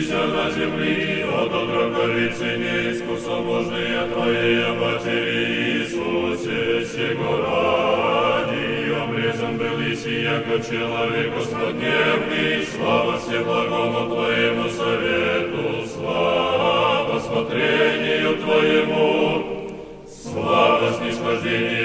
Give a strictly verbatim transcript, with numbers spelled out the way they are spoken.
трудися на земли, от отроковицы неискусоможные Твоей Матери Иисусе, сего ради, обрезан был Иси, яко человек Господневный, слава всеблагому Твоему совету, слава смотрению Твоему, слава снисхождению